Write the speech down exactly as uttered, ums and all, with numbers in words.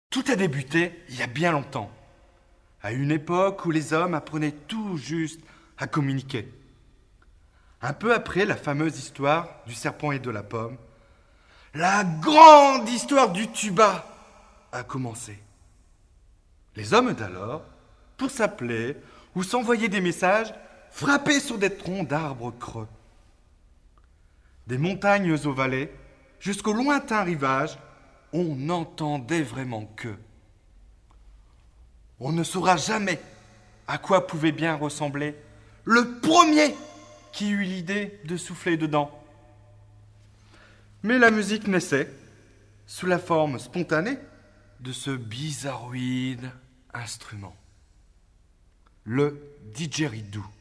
Tout a débuté il y a bien longtemps, à une époque où les hommes apprenaient tout juste à communiquer. Un peu après la fameuse histoire du serpent et de la pomme, la grande histoire du tuba a commencé. Les hommes d'alors, pour s'appeler ou s'envoyer des messages, frappaient sur des troncs d'arbres creux. Des montagnes aux vallées, jusqu'au lointain rivage, on n'entendait vraiment que. On ne saura jamais à quoi pouvait bien ressembler le premier qui eut l'idée de souffler dedans. Mais la musique naissait, sous la forme spontanée de ce bizarroïde instrument, le didgeridoo.